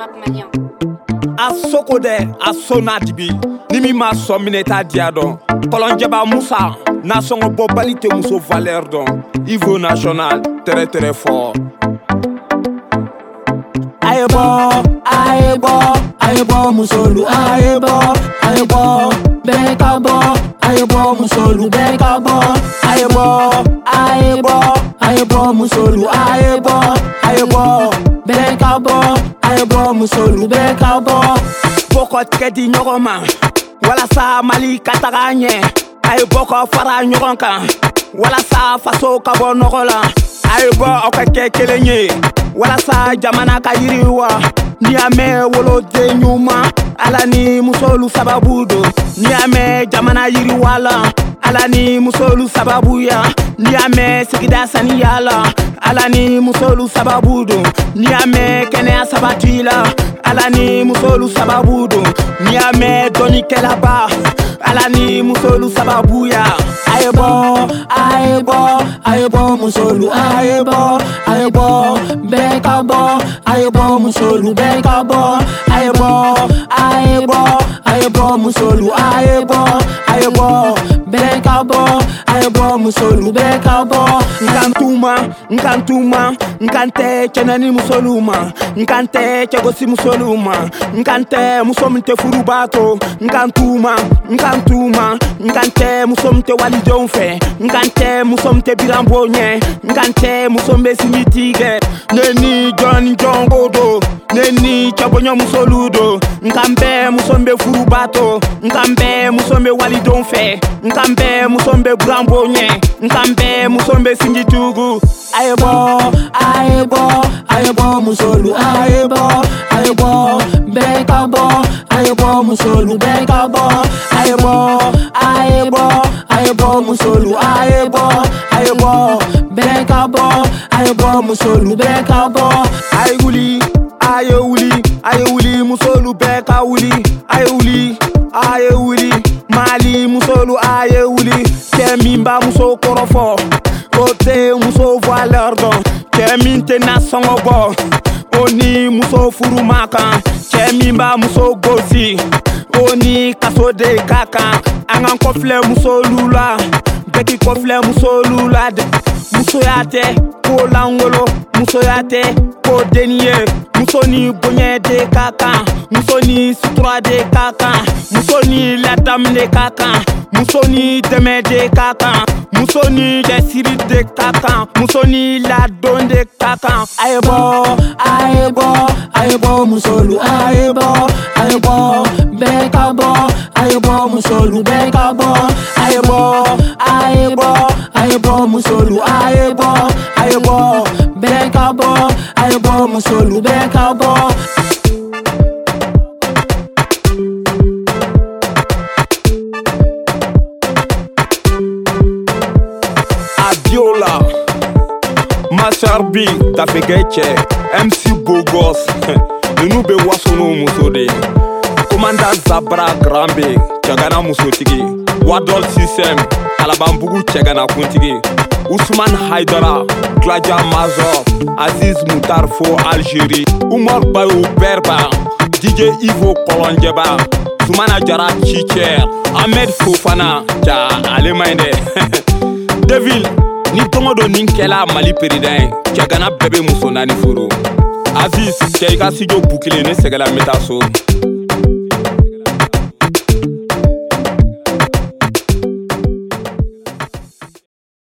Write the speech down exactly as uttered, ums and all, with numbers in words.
rap malien. A sokode, a sonadibi, nimi ma somineta diadon. Kolonjeba Moussa, nation bobalite muso valeur don. Niveau national, très très fort. Ayebo, ayebo, ayebo musolu, ayebo, ayebo, bekabo, ayebo musolu, bekabo, ayebo, ayebo, ayebo musolu, ayebo, ayebo, bekabo, ayebo musolu, bekabo. Boko tkedi nyogoma, wala sa mali kataganye, ayebo fara nyogonka, wala sa faso kabo nogola, ayebo okake kelenye. Wala sa jamana ka yiriwa ni ame wolo de nyuma ala ni musolu sababudo ni ame jamana yiriwala ala ni musolu sababuya ni ame sigida saniyala ala ni musolu sababudo ni ame kene sabatila ala ni musolu sababudo ni ame doni kelaba ala ni musolu sababuya ayebo ayebo ayebo musolu ayebo ayebo bekabo ayebo musolu bekabo ayebo ayebo ayebo musolu ayebo ayebo bekabo ayebo musolu bekabo nkantuma nkantuma nkante kenani musoluma nkante kegosi musoluma nkante musomte furubato nkantuma nkantuma nkante musomte walidon fe nkante musomte birambonye nkante musombe simitige neni John Jongodo neni chabonyo musoludo nkambe musombe furubato nkambe musombe walidon fe nkambe musombe birambonye nkambe musombe singitugu ayebo ayebo ayebo musolu ayebo ayebo bekabo ayebo musolu bekabo ayebo ayebo ayebo musolu ayebo ayebo bekabo ayebo musolu bekabo ayuli ayuli ayuli musolu beka wuli ayuli ayuli mali musolu ayuli kemimba muso korofo kote muso valeur don keminte na songobo oni muso furumaka kemimba muso gosi oni kasode kaka angan kofle muso lula beki kofle muso lula muso yate ko langolo muso yate ko deniye muso ni bonye de kaka muso ni sutura de kaka muso ni latam de kaka muso ni deme de kaka muso ni desiri de kaka muso ni ladon de kaka ayebo ayebo ayebo musolu ayebo ayebo bekabo ayebo musolu bekabo ayebo ayebo ayebo musolu ayebo ayebo bekabo ayebo musolu bekabo. Abiola Master B Tafegeche M C Bogos Nube Wasono Musode Commanda Zabra Grambe Chagana Musotigi Wadol System Alabambugu Chagana Kuntigi Ousmane Haidara Gladja Mazor Aziz Moutarfo Algérie Oumar Bayou Berba D J Ivo Kolonjeba Soumana Jara Chicher Ahmed Fofana Ja Alemaine Devil ni tongodo ninkela Mali président Chagana bébé muso nani furu Aziz Keika Sijo Bukile ne segala metaso